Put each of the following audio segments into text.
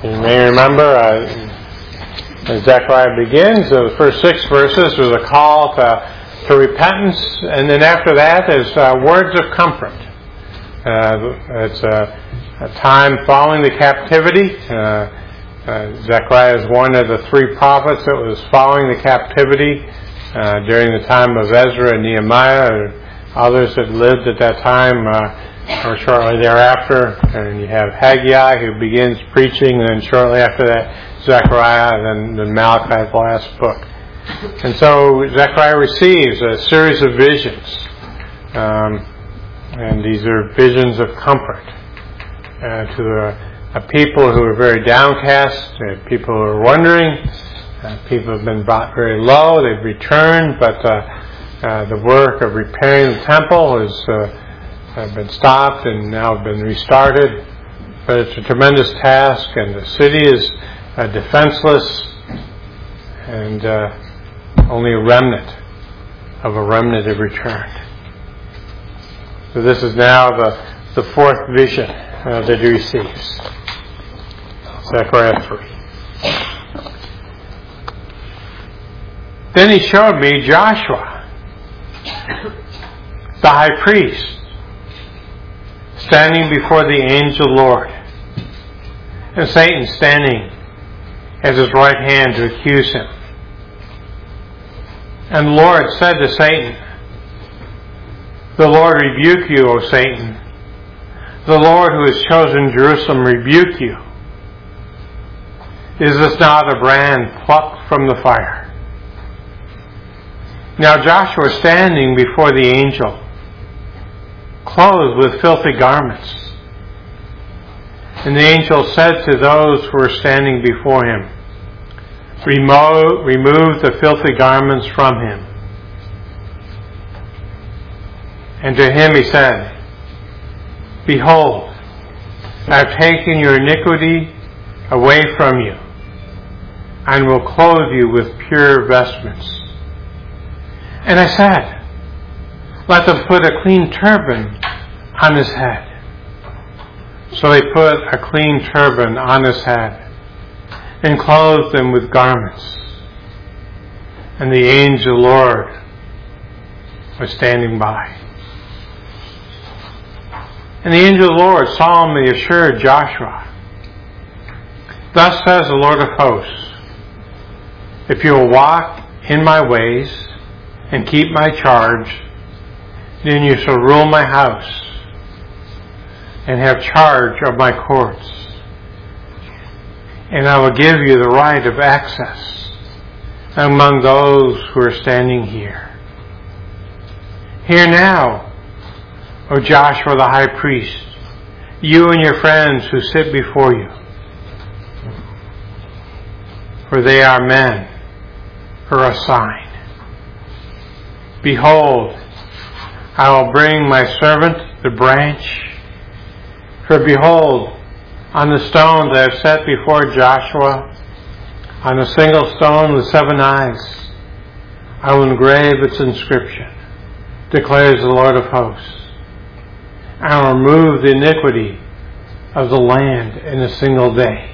You may remember as Zechariah begins, the first 6 verses was a call to repentance, and then after that is words of comfort. It's a time following the captivity. Zechariah is one of the 3 prophets that was following the captivity during the time of Ezra and Nehemiah. Others that lived at that time or shortly thereafter. And you have Haggai who begins preaching, and then shortly after that Zechariah, and then Malachi, the last book. And so Zechariah receives a series of visions. And these are visions of comfort to a people who are very downcast, people who are wandering, people have been brought very low, they've returned, but the work of repairing the temple has been stopped and now been restarted. But it's a tremendous task, and the city is defenseless, and only a remnant have returned. So this is now the 4th vision that he receives. Zechariah 3. Then he showed me Joshua, the high priest, standing before the angel Lord, and Satan standing at his right hand to accuse him. And the Lord said to Satan, "The Lord rebuke you, O Satan. The Lord who has chosen Jerusalem rebuke you. Is this not a brand plucked from the fire?" Now Joshua was standing before the angel, clothed with filthy garments. And the angel said to those who were standing before him, Remove the filthy garments from him." And to him he said, "Behold, I have taken your iniquity away from you, and will clothe you with pure vestments." And I said, "Let them put a clean turban on his head." So they put a clean turban on his head and clothed him with garments. And the angel Lord was standing by. And the angel Lord solemnly assured Joshua, "Thus says the Lord of hosts, if you will walk in my ways and keep my charge, then you shall rule my house and have charge of my courts. And I will give you the right of access among those who are standing here. Hear now, O Joshua the high priest, you and your friends who sit before you, for they are men for a sign. Behold, I will bring my servant, the branch. For behold, on the stone that I have set before Joshua, on a single stone with 7 eyes, I will engrave its inscription, declares the Lord of hosts. I will remove the iniquity of the land in a single day.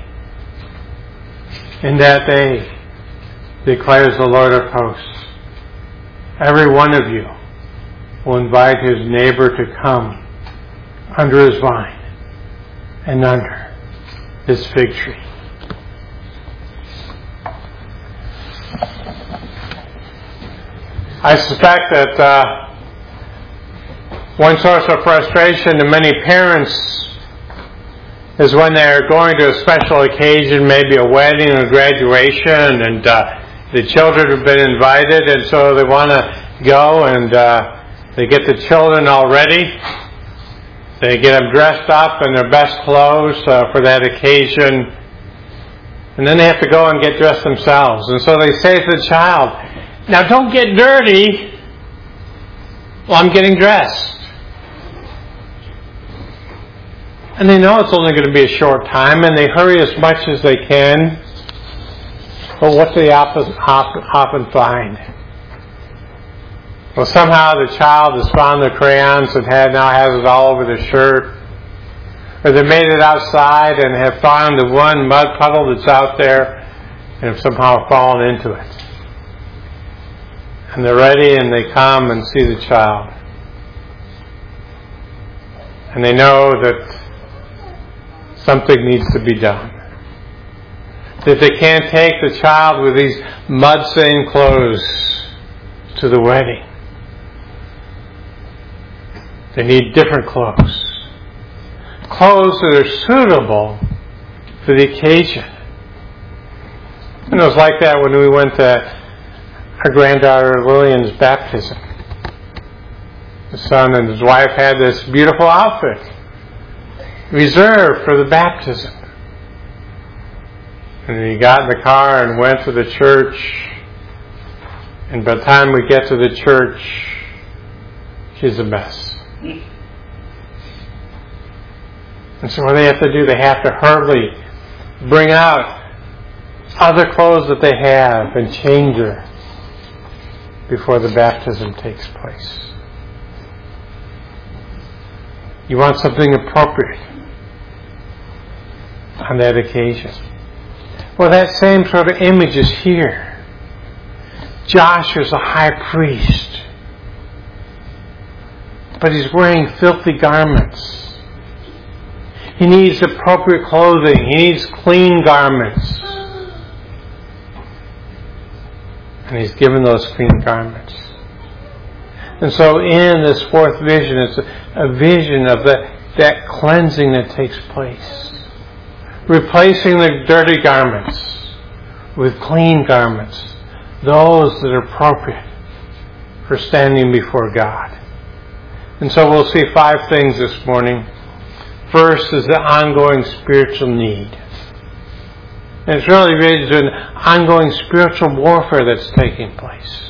In that day, declares the Lord of hosts, every one of you will invite his neighbor to come under his vine and under his fig tree. I suspect that one source of frustration to many parents is when they're going to a special occasion, maybe a wedding or graduation, and the children have been invited, and so they want to go, and they get the children all ready. They get them dressed up in their best clothes for that occasion, and then they have to go and get dressed themselves. And so they say to the child, "Now don't get dirty while I'm getting dressed." And they know it's only going to be a short time, and they hurry as much as they can. But what do they often find? Well, somehow the child has found the crayons and now has it all over the shirt. Or they made it outside and have found the one mud puddle that's out there and have somehow fallen into it. And they're ready and they come and see the child. And they know that something needs to be done. That they can't take the child with these mud-stained clothes to the wedding. They need different clothes. Clothes that are suitable for the occasion. And it was like that when we went to our granddaughter Lillian's baptism. The son and his wife had this beautiful outfit reserved for the baptism. And he got in the car and went to the church. And by the time we get to the church, she's a mess. And so what they have to do, they have to hurriedly bring out other clothes that they have and change her before the baptism takes place. You want something appropriate on that occasion. Well, that same sort of image is here. Joshua's a high priest, but he's wearing filthy garments. He needs appropriate clothing. He needs clean garments. And he's given those clean garments. And so in this fourth vision, it's a vision of that cleansing that takes place. Replacing the dirty garments with clean garments. Those that are appropriate for standing before God. And so we'll see 5 things this morning. First is the ongoing spiritual need. And it's really related to an ongoing spiritual warfare that's taking place.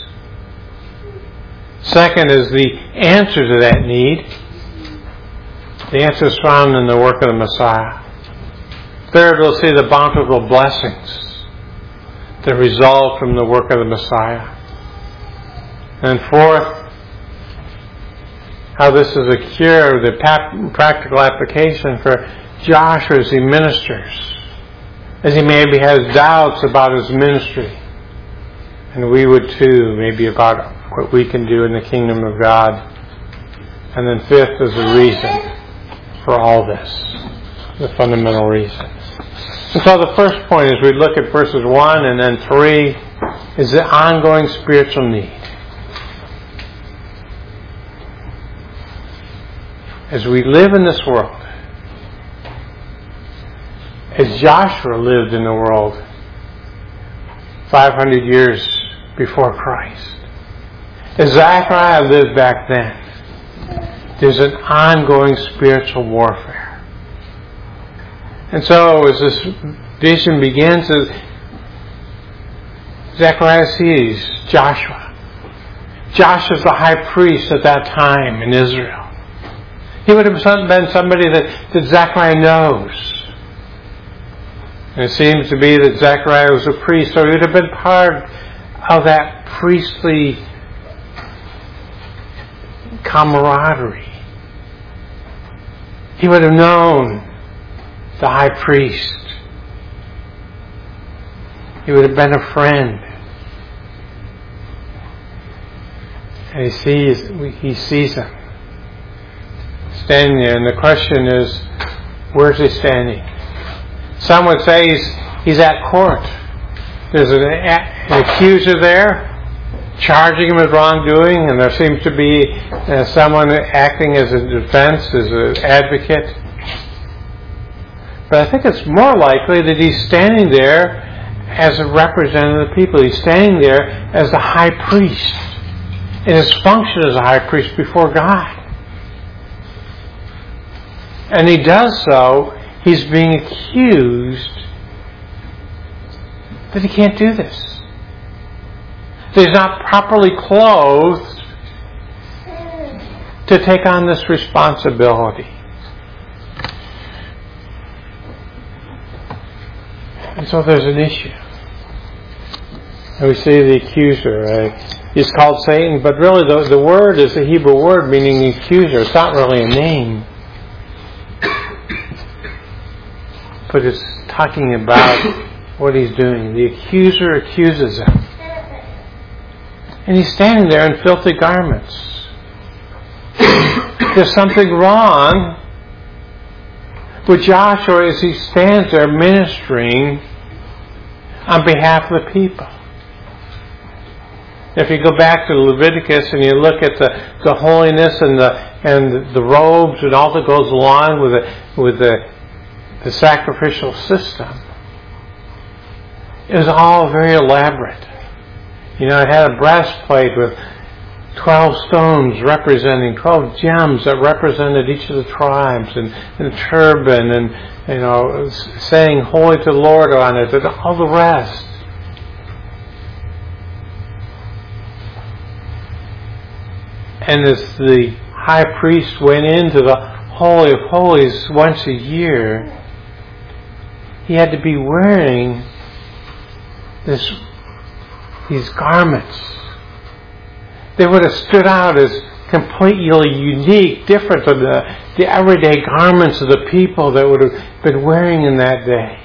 Second is the answer to that need. The answer is found in the work of the Messiah. Third, we'll see the bountiful blessings that result from the work of the Messiah. And fourth, how this is a cure, the practical application for Joshua as he ministers, as he maybe has doubts about his ministry. And we would too, maybe about what we can do in the kingdom of God. And then fifth is the reason for all this, the fundamental reason. And so the first point as we look at verses 1 and then 3 is the ongoing spiritual need. As we live in this world, as Joshua lived in the world 500 years before Christ, as Zechariah lived back then, there's an ongoing spiritual warfare. And so as this vision begins, Zechariah sees Joshua. Joshua's the high priest at that time in Israel. He would have been somebody that Zechariah knows. And it seems to be that Zechariah was a priest, so he would have been part of that priestly camaraderie. He would have known the high priest. He would have been a friend. And he sees him standing there, and the question is, where's he standing? Some would say he's at court. There's an accuser there charging him with wrongdoing, and there seems to be someone acting as a defense, as an advocate. But I think it's more likely that he's standing there as a representative of the people. He's standing there as the high priest in his function as a high priest before God. And he does so, he's being accused that he can't do this. That he's not properly clothed to take on this responsibility. And so there's an issue. And we see the accuser. He's called Satan, but really the word is a Hebrew word meaning accuser. It's not really a name. but it's talking about what he's doing. The accuser accuses him. And he's standing there in filthy garments. There's something wrong with Joshua as he stands there ministering on behalf of the people. If you go back to Leviticus and you look at the holiness and the robes and all that goes along with the sacrificial system, it was all very elaborate. It had a breastplate with 12 stones representing 12 gems that represented each of the tribes, and a turban, and saying "Holy to the Lord" on it, and all the rest. And as the high priest went into the Holy of Holies once a year, he had to be wearing these garments. They would have stood out as completely unique, different than the everyday garments of the people that would have been wearing in that day.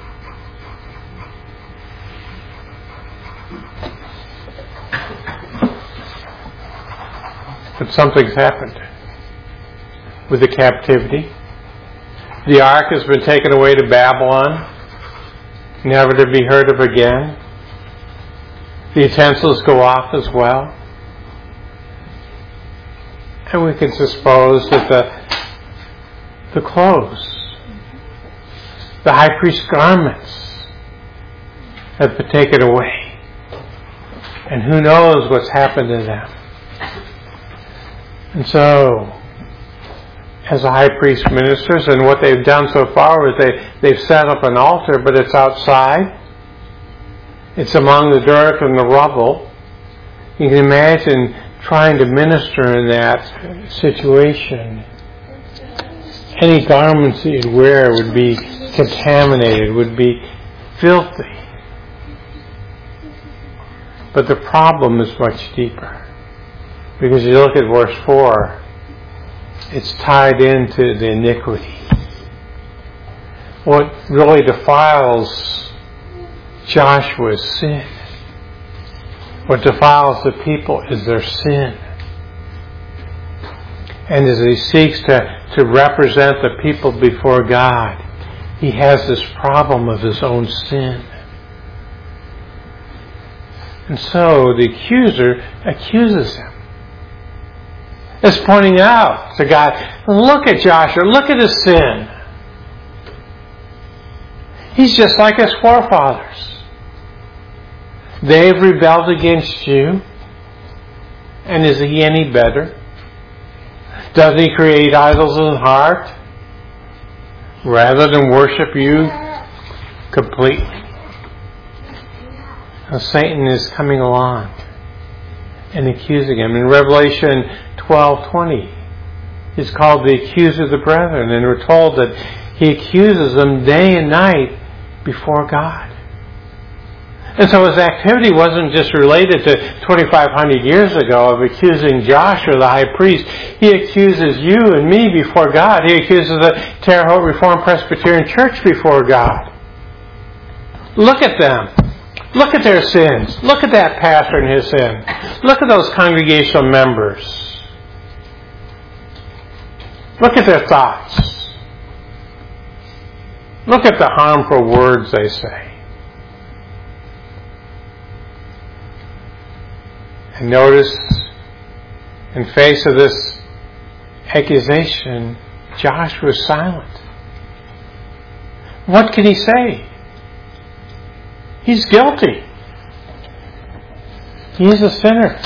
But something's happened with the captivity. The ark has been taken away to Babylon, never to be heard of again. The utensils go off as well. And we can suppose that the clothes, the high priest's garments, have been taken away. And who knows what's happened to them. And so, as the high priest ministers, and what they've done so far is they've set up an altar, but it's outside. It's among the dirt and the rubble. You can imagine trying to minister in that situation. Any garments that you'd wear would be contaminated, would be filthy. But the problem is much deeper. Because you look at verse 4, it's tied into the iniquity. What really defiles Joshua's sin, what defiles the people, is their sin. And as he seeks to represent the people before God, he has this problem of his own sin. And so the accuser accuses him. It's pointing out to God, look at Joshua, look at his sin. He's just like his forefathers. They've rebelled against you. And is he any better? Doesn't he create idols in his heart rather than worship you completely? Now Satan is coming along and accusing him. In Revelation 12:20, he's called the accuser of the brethren, and we're told that he accuses them day and night before God. And so his activity wasn't just related to 2,500 years ago of accusing Joshua, the high priest. He accuses you and me before God. He accuses the Terre Haute Reformed Presbyterian Church before God. Look at them. Look at their sins. Look at that pastor and his sin. Look at those congregational members. Look at their thoughts. Look at the harmful words they say. And notice, in face of this accusation, Joshua is silent. What can he say? He's guilty. He is a sinner,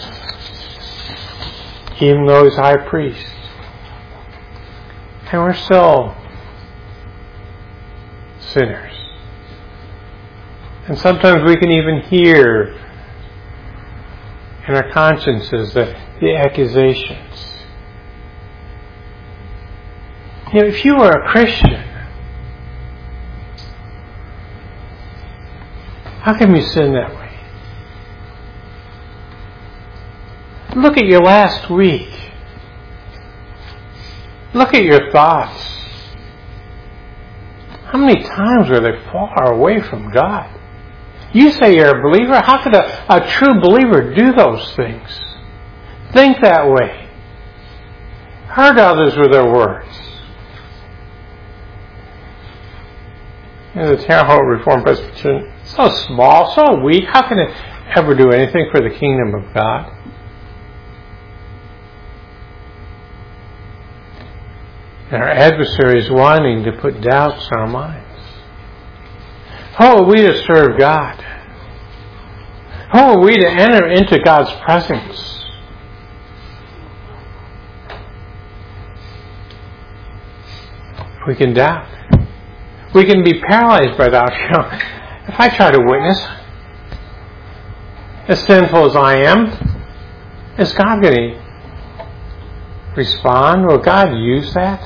even though he's high priest. And we're still sinners. And sometimes we can even hear in our consciences the accusations. If you were a Christian, how come you sin that way? Look at your last week. Look at your thoughts. How many times were they far away from God? You say you're a believer. How could a true believer do those things? Think that way. Hurt others with their words. The Terre Haute Reformed Presbyterian, so small, so weak. How can it ever do anything for the kingdom of God? And our adversary is wanting to put doubts in our minds. How are we to serve God? How are we to enter into God's presence? We can doubt. We can be paralyzed by doubt. If I try to witness, as sinful as I am, is God going to respond? Will God use that?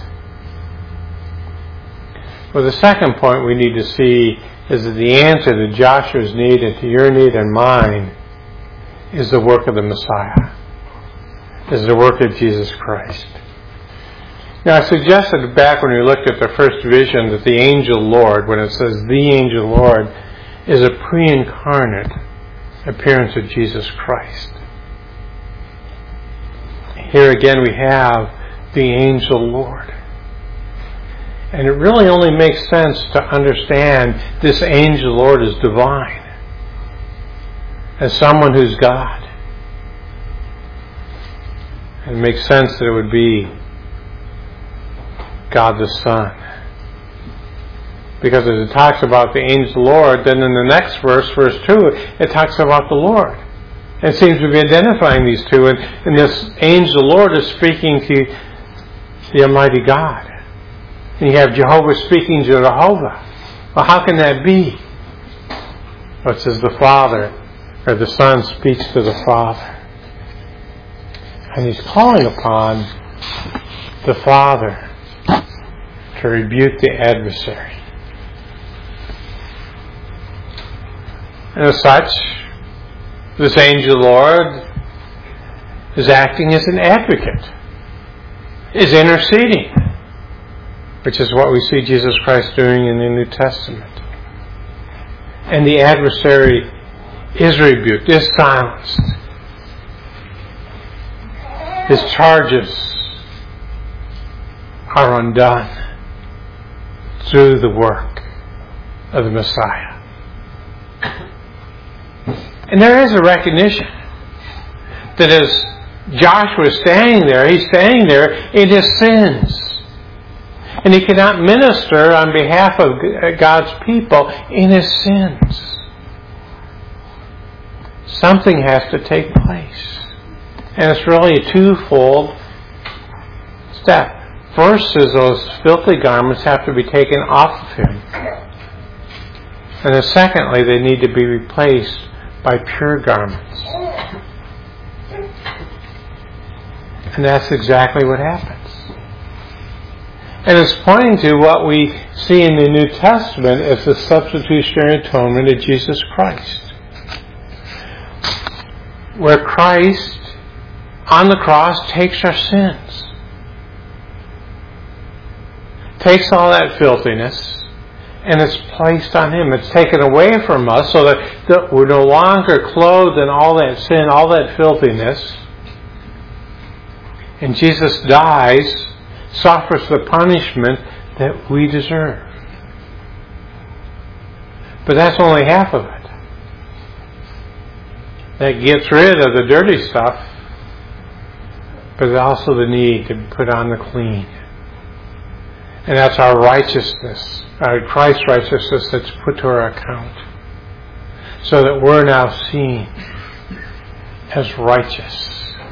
Well, the second point we need to see is that the answer to Joshua's need and to your need and mine is the work of the Messiah, is the work of Jesus Christ. Now, I suggested back when we looked at the first vision that the angel Lord, when it says the angel Lord, is a pre-incarnate appearance of Jesus Christ. Here again we have the angel Lord. And it really only makes sense to understand this angel Lord is divine, as someone who's God. It makes sense that it would be God the Son. Because as it talks about the angel Lord, then in the next verse, verse 2, it talks about the Lord. It seems to be identifying these two. And this angel Lord is speaking to the Almighty God. And you have Jehovah speaking to Jehovah. Well, how can that be? Well, it says the Father, or the Son speaks to the Father. And he's calling upon the Father to rebuke the adversary. And as such, this angel Lord is acting as an advocate, is interceding, which is what we see Jesus Christ doing in the New Testament. And the adversary is rebuked, is silenced. His charges are undone through the work of the Messiah. And there is a recognition that as Joshua is standing there, he's standing there in his sins. And he cannot minister on behalf of God's people in his sins. Something has to take place. And it's really a twofold step. First is those filthy garments have to be taken off of him. And then secondly, they need to be replaced by pure garments. And that's exactly what happens. And it's pointing to what we see in the New Testament as the substitutionary atonement of Jesus Christ. Where Christ, on the cross, takes our sins. Takes all that filthiness, and it's placed on Him. It's taken away from us so that we're no longer clothed in all that sin, all that filthiness. And Jesus dies, suffers the punishment that we deserve. But that's only half of it. That gets rid of the dirty stuff, but also the need to put on the clean. And that's our righteousness, our Christ's righteousness that's put to our account. So that we're now seen as righteous.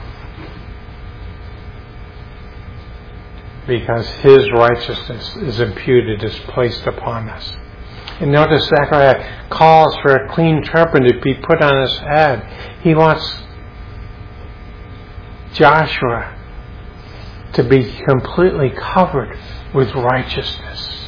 Because His righteousness is imputed, is placed upon us. And notice Zechariah calls for a clean turban to be put on his head. He wants Joshua to be completely covered with righteousness.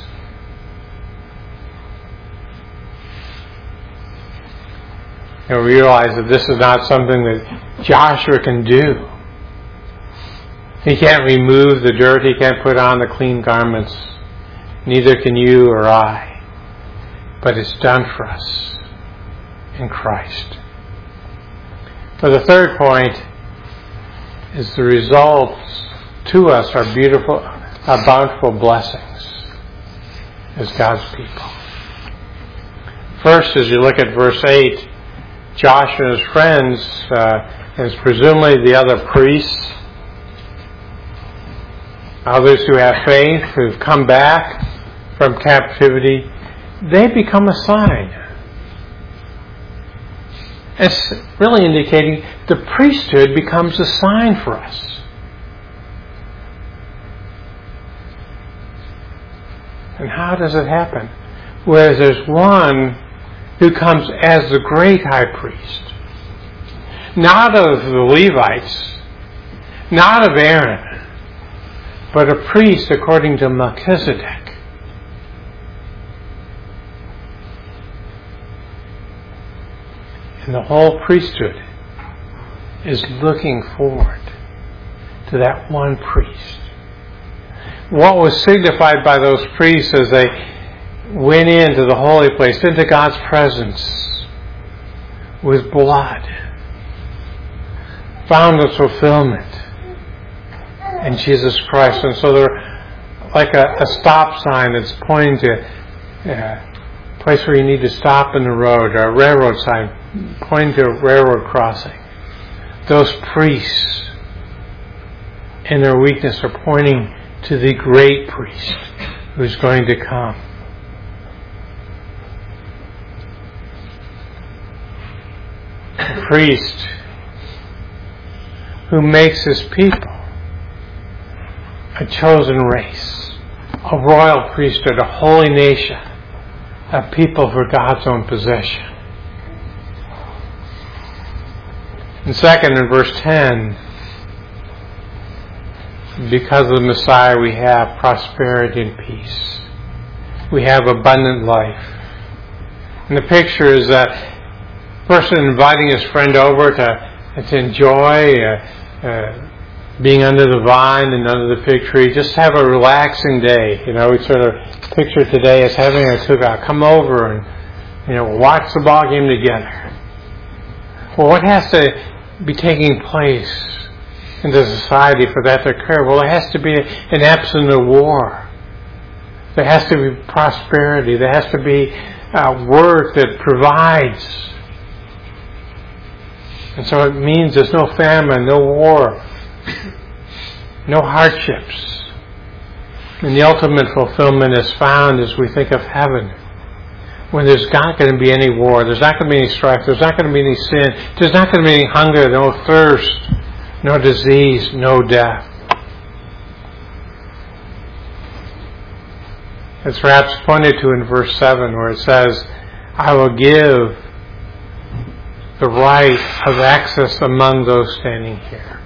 And realize that this is not something that Joshua can do. He can't remove the dirt. He can't put on the clean garments. neither can you or I. But it's done for us in Christ. For the third point is the results to us are beautiful, are bountiful blessings as God's people. First, as you look at verse 8, Joshua and his friends, and presumably the other priests, others who have faith, who've come back from captivity, they become a sign. It's really indicating the priesthood becomes a sign for us. And how does it happen? Whereas there's one who comes as the great high priest, not of the Levites, not of Aaron, but a priest according to Melchizedek. And the whole priesthood is looking forward to that one priest. What was signified by those priests as they went into the holy place, into God's presence, with blood, found its fulfillment in Jesus Christ. And so they're like a stop sign that's pointing to a place where you need to stop in the road, or a railroad sign pointing to a railroad crossing. Those priests, in their weakness, are pointing to the great priest who's going to come. A priest who makes his people a chosen race, a royal priesthood, a holy nation, a people for God's own possession. And second, in verse 10, because of the Messiah we have prosperity and peace. We have abundant life. And the picture is a person inviting his friend over to enjoy being under the vine and under the fig tree. Just have a relaxing day. You know, we sort of picture today as having a cookout. Come over and, watch the ball game together. Well, what has to be taking place in the society for that to occur? Well, there has to be an absence of war. There has to be prosperity. There has to be work that provides. And so it means there's no famine, no war, no hardships. And the ultimate fulfillment is found as we think of heaven, when there's not going to be any war, there's not going to be any strife, there's not going to be any sin, there's not going to be any hunger, no thirst, no disease, no death. It's perhaps pointed to in verse 7 where it says, I will give the right of access among those standing here.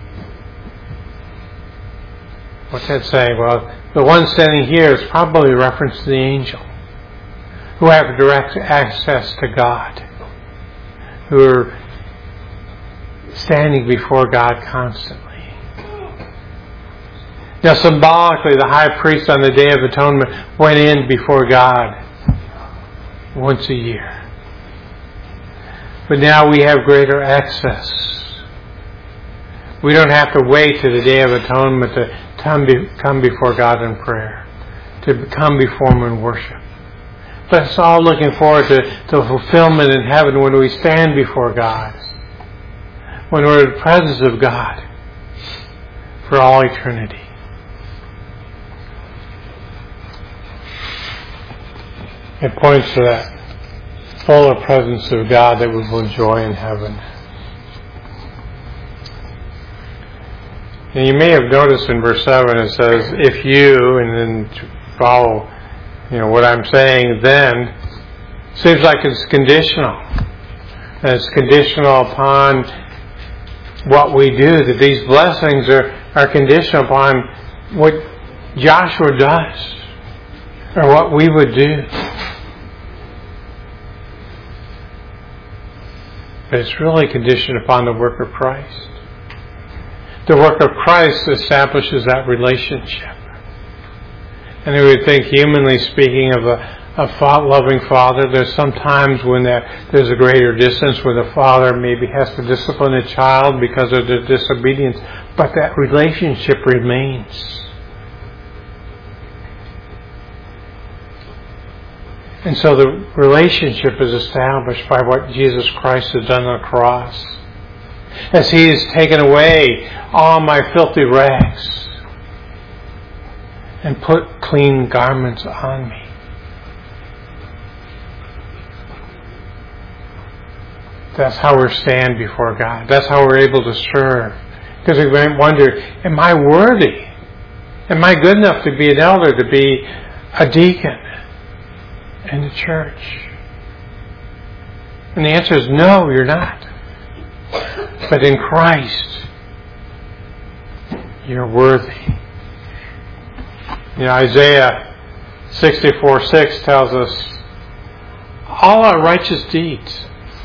What's that saying? Well, the one standing here is probably a reference to the angel who have direct access to God, who are standing before God constantly. Now, symbolically, the high priest on the Day of Atonement went in before God once a year. But now we have greater access. We don't have to wait to the Day of Atonement to come before God in prayer, to come before Him in worship. But it's all looking forward to fulfillment in heaven when we stand before God, when we're in the presence of God for all eternity. It points to that fuller presence of God that we will enjoy in heaven. And you may have noticed in verse 7 it says, if you, and then follow what I'm saying, then seems like it's conditional. And it's conditional upon what we do, that these blessings are conditional upon what Joshua does, or what we would do. But it's really conditioned upon the work of Christ. The work of Christ establishes that relationship. And we would think, humanly speaking, of a loving father. There's some times when there's a greater distance where the father maybe has to discipline a child because of their disobedience. But that relationship remains. And so the relationship is established by what Jesus Christ has done on the cross. As He has taken away all my filthy rags and put clean garments on me. That's how we stand before God. That's how we're able to serve. Because we might wonder, am I worthy? Am I good enough to be an elder, to be a deacon in the church? And the answer is no, you're not. But in Christ, you're worthy. Isaiah 64:6 tells us all our righteous deeds.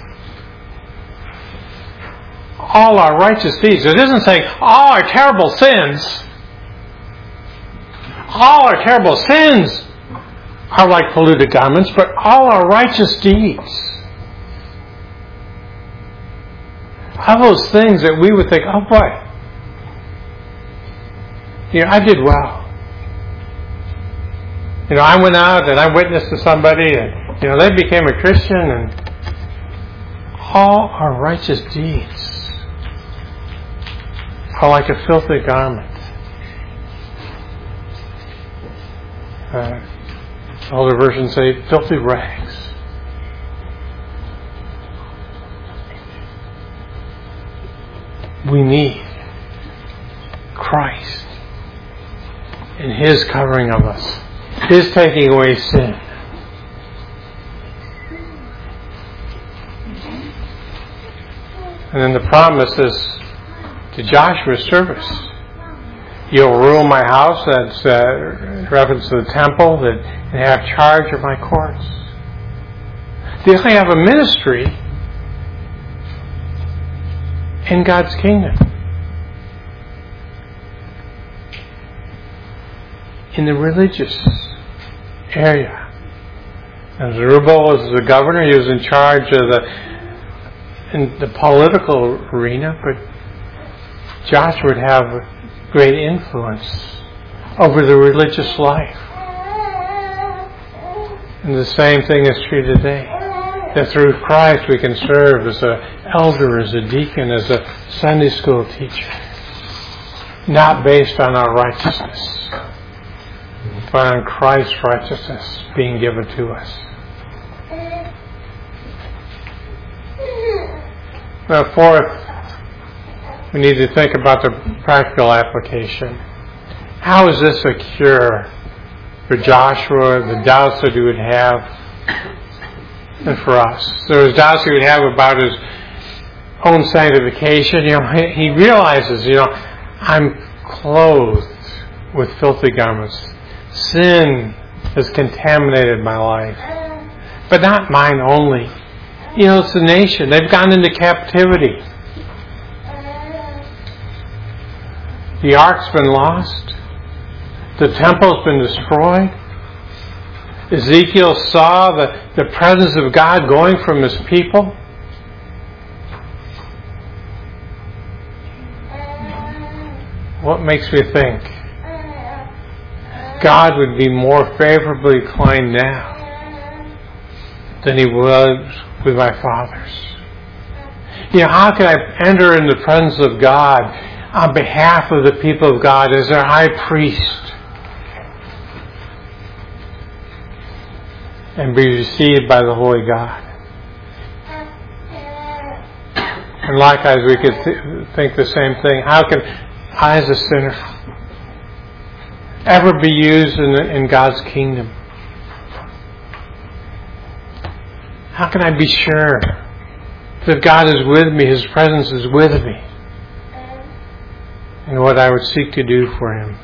All our righteous deeds. It isn't saying all our terrible sins. All our terrible sins are like polluted garments, but all our righteous deeds. All those things that we would think, oh boy, I did well. I went out and I witnessed to somebody and, they became a Christian, and all our righteous deeds are like a filthy garment. Older versions say filthy rags. We need Christ and His covering of us, His taking away sin. And then the promise is to Joshua's service. You'll rule my house, that's reference to the temple, and have charge of my courts. They only have a ministry in God's kingdom. In the religious area. And Zerubbabel was the governor, he was in charge of in the political arena, but Joshua would have great influence over the religious life. And the same thing is true today. That through Christ we can serve as an elder, as a deacon, as a Sunday school teacher. Not based on our righteousness, but on Christ's righteousness being given to us. Now, fourth, we need to think about the practical application. How is this a cure for Joshua, the doubts that he would have, and for us? There was doubts he would have about his own sanctification. He realizes, I'm clothed with filthy garments. Sin has contaminated my life. But not mine only. It's the nation. They've gone into captivity. The ark's been lost. The temple's been destroyed. Ezekiel saw the presence of God going from His people. What makes me think God would be more favorably inclined now than He was with my fathers? How can I enter in the presence of God on behalf of the people of God as their high priest and be received by the Holy God? And likewise, we could think the same thing. How can I, as a sinner, ever be used in God's kingdom? How can I be sure that God is with me, His presence is with me, and what I would seek to do for Him?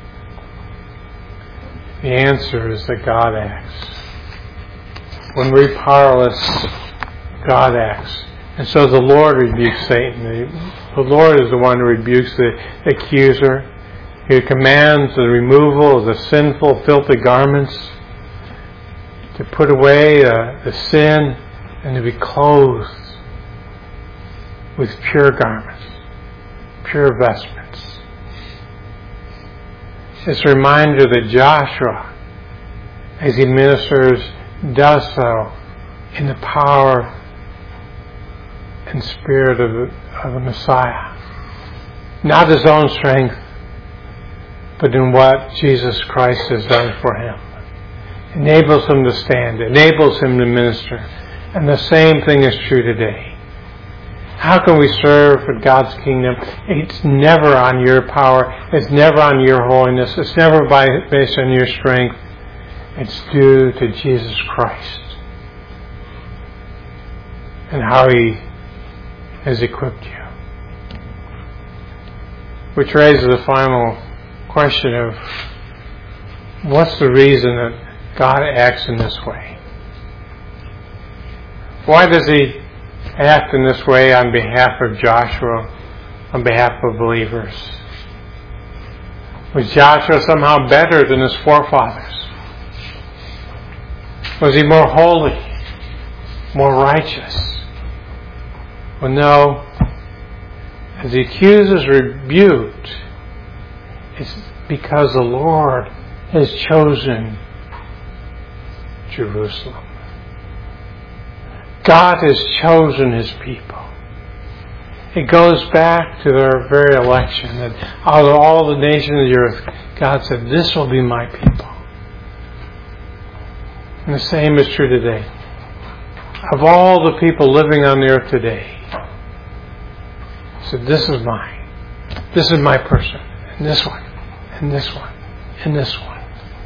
The answer is that God acts. When we're powerless, God acts. And so the Lord rebukes Satan. The Lord is the one who rebukes the accuser. He commands the removal of the sinful, filthy garments, to put away the sin, and to be clothed with pure garments, pure vestments. It's a reminder that Joshua, as he ministers, does so in the power and spirit of the Messiah. Not his own strength, but in what Jesus Christ has done for him. Enables him to stand, enables him to minister. And the same thing is true today. How can we serve for God's kingdom? It's never on your power. It's never on your holiness. It's never based on your strength. It's due to Jesus Christ and how He has equipped you. Which raises the final question of what's the reason that God acts in this way? Why does He act in this way on behalf of Joshua, on behalf of believers? Was Joshua somehow better than his forefathers? Was he more holy, more righteous? Well, no. As the accused is rebuked, it's because the Lord has chosen Jerusalem. God has chosen His people. It goes back to their very election, that out of all the nations of the earth, God said, "This will be my people." And the same is true today. Of all the people living on the earth today, He said, "This is mine. This is my person. And this one. And this one. And this one."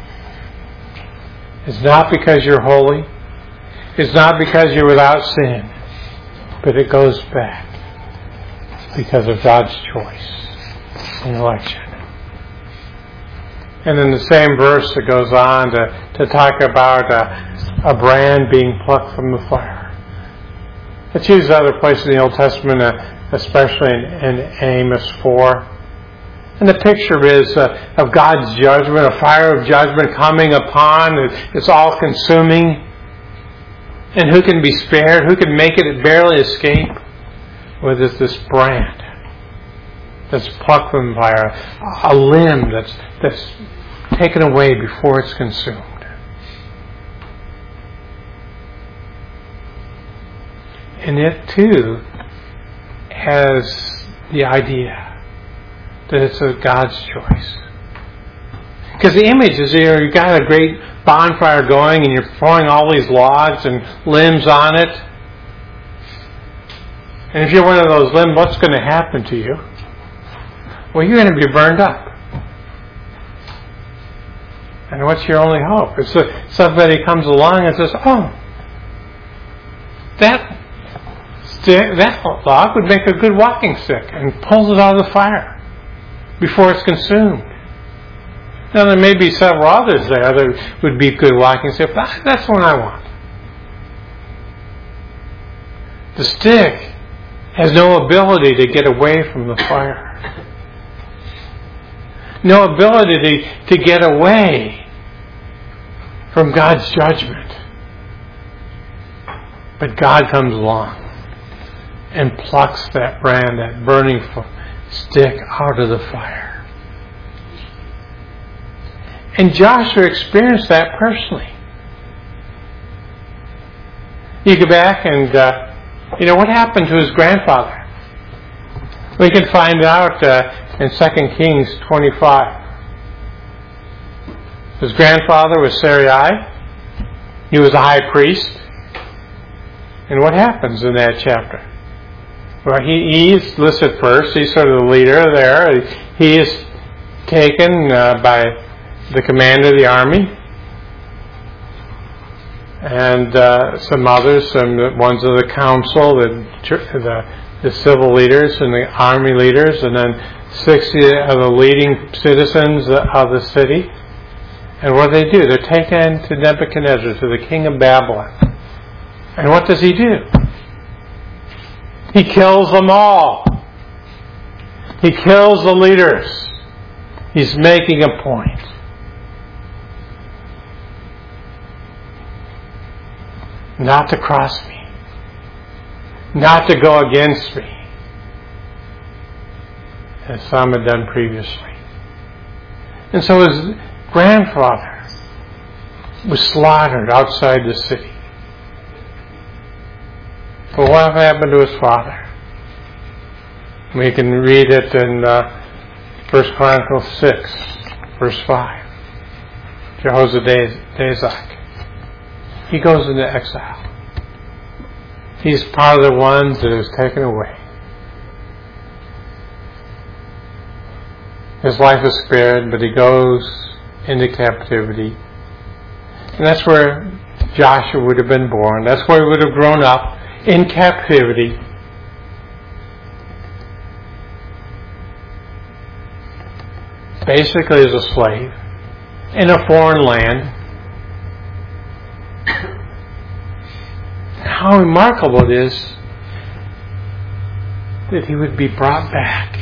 It's not because you're holy. It's not because you're without sin. But it goes back because of God's choice and election. And in the same verse it goes on to talk about a brand being plucked from the fire. It's used other places in the Old Testament, especially in Amos 4. And the picture is of God's judgment, a fire of judgment coming upon. It's all consuming. And who can be spared? Who can make it barely escape? Well, there's this brand that's plucked from the fire, a limb that's taken away before it's consumed. And it too has the idea that it's God's choice. Because the image is here, you've got a great bonfire going and you're throwing all these logs and limbs on it. And if you're one of those limbs, what's going to happen to you? Well, you're going to be burned up. And what's your only hope? If somebody comes along and says, "Oh, that log would make a good walking stick," and pulls it out of the fire before it's consumed. Now, there may be several others there that would be good walking sticks, but that's the one I want. The stick has no ability to get away from the fire. No ability to get away from God's judgment. But God comes along and plucks that brand, that burning stick out of the fire. And Joshua experienced that personally. You go back and, what happened to his grandfather? We can find out in 2 Kings 25. His grandfather was Sarai. He was a high priest. And what happens in that chapter? Well, he's listed first. He's sort of the leader there. He is taken by the commander of the army, and some others, some ones of the council, the civil leaders and the army leaders, and then 60 of the leading citizens of the city. And what do? They're taken to Nebuchadnezzar, to the king of Babylon. And what does he do? He kills them all. He kills the leaders. He's making a point. Not to cross me. Not to go against me, as some had done previously. And so his grandfather was slaughtered outside the city. But what happened to his father? We can read it in 1 Chronicles 6, verse 5. Jehoshaphat. He goes into exile. He's part of the ones that is taken away. His life is spared, but he goes into captivity. And that's where Joshua would have been born. That's where he would have grown up, in captivity. Basically as a slave in a foreign land. How remarkable it is that he would be brought back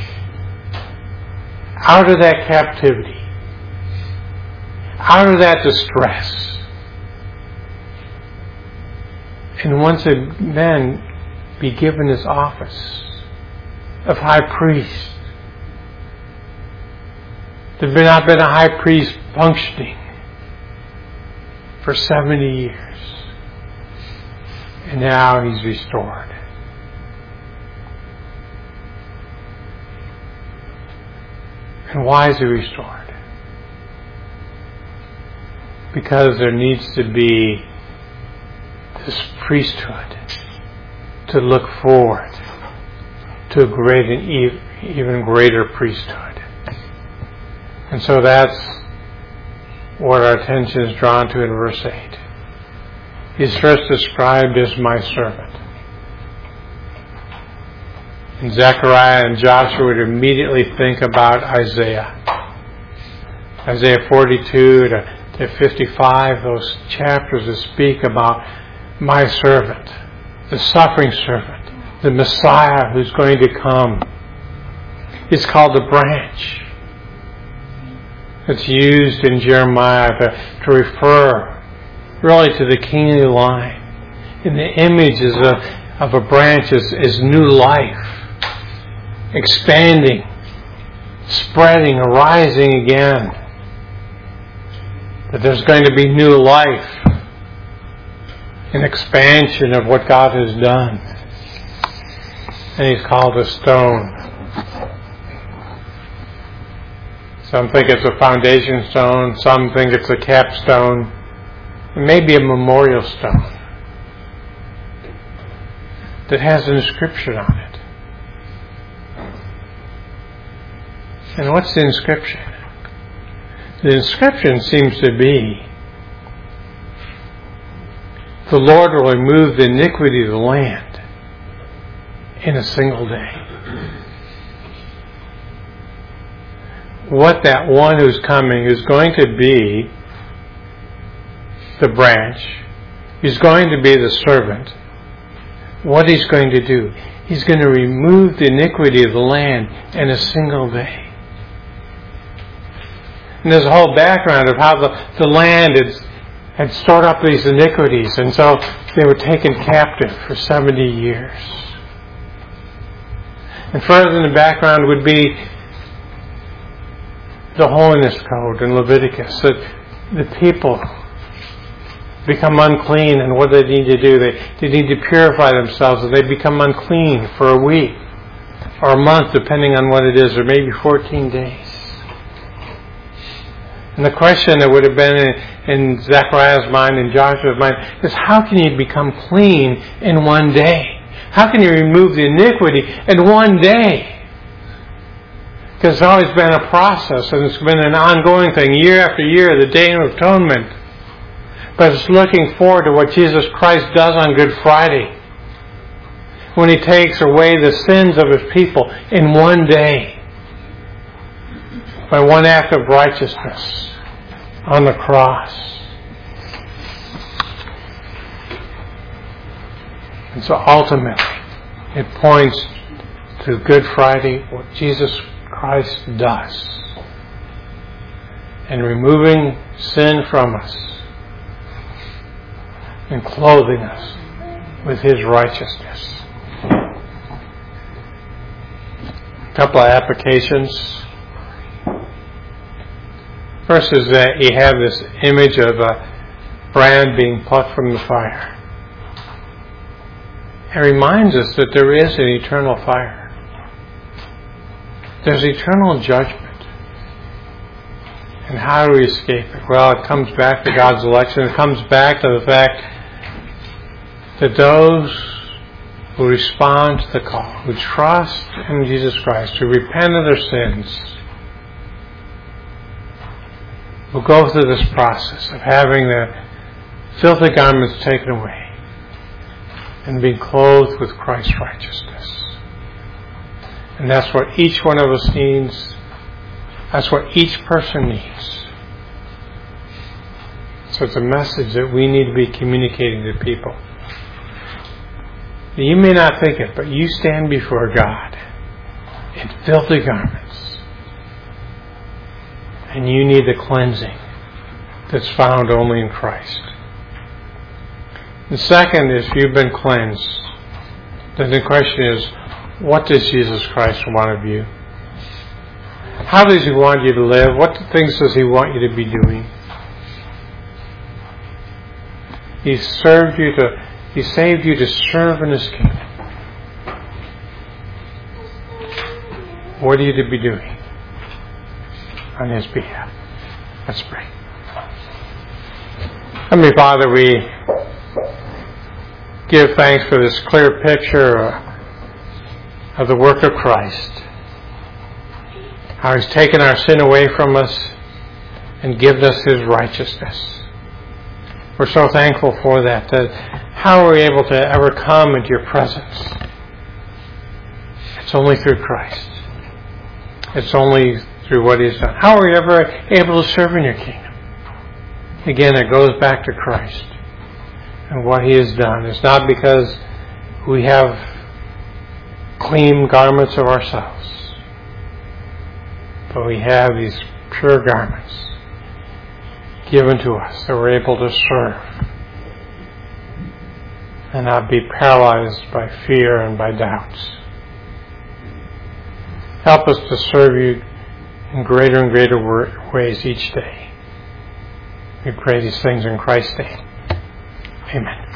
out of that captivity, out of that distress, and once again be given his office of high priest. There had not been a high priest functioning for 70 years. And now he's restored. And why is he restored? Because there needs to be this priesthood to look forward to a great and even greater priesthood. And so that's what our attention is drawn to in verse 8. He's first described as my servant. And Zechariah and Joshua would immediately think about Isaiah. Isaiah 42 to 55, those chapters that speak about my servant, the suffering servant, the Messiah who's going to come. It's called the branch. It's used in Jeremiah to refer really to the kingly line. And the image of a branch is new life, expanding, spreading, arising again. That there's going to be new life, an expansion of what God has done. And he's called a stone. Some think it's a foundation stone, some think it's a capstone. It may be a memorial stone that has an inscription on it. And what's the inscription? The inscription seems to be, the Lord will remove the iniquity of the land in a single day. What that one who's coming is going to be the branch. He's going to be the servant. What he's going to do, he's going to remove the iniquity of the land in a single day. And there's a whole background of how the land had stored up these iniquities, and so they were taken captive for 70 years. And further in the background would be the holiness code in Leviticus, that the people become unclean, and what they need to do, they need to purify themselves, and they become unclean for a week or a month, depending on what it is, or maybe 14 days. And the question that would have been in Zechariah's mind and Joshua's mind is, how can you become clean in one day? How can you remove the iniquity in one day? Because it's always been a process, and it's been an ongoing thing, year after year, the Day of Atonement. But it's looking forward to what Jesus Christ does on Good Friday, when He takes away the sins of His people in one day, by one act of righteousness on the cross. And so ultimately, it points to Good Friday, what Jesus Christ does and removing sin from us and clothing us with His righteousness. A couple of applications. First is that you have this image of a brand being plucked from the fire. It reminds us that there is an eternal fire. There's eternal judgment. And how do we escape it? Well, it comes back to God's election. It comes back to the fact that those who respond to the call, who trust in Jesus Christ, who repent of their sins, will go through this process of having their filthy garments taken away and being clothed with Christ's righteousness. And that's what each one of us needs. That's what each person needs. So it's a message that we need to be communicating to people. You may not think it, but you stand before God in filthy garments. And you need the cleansing that's found only in Christ. The second is, if you've been cleansed, then the question is, what does Jesus Christ want of you? How does He want you to live? What things does He want you to be doing? He saved you to serve in His kingdom. What are you to be doing on His behalf? Let's pray. Heavenly Father, we give thanks for this clear picture of the work of Christ. How He's taken our sin away from us and given us His righteousness. We're so thankful for that. How are we able to ever come into your presence? It's only through Christ. It's only through what He's done. How are we ever able to serve in your kingdom? Again, it goes back to Christ and what He has done. It's not because we have clean garments of ourselves, but we have these pure garments given to us that we're able to serve and not be paralyzed by fear and by doubts. Help us to serve you in greater and greater ways each day. We pray these things in Christ's name. Amen.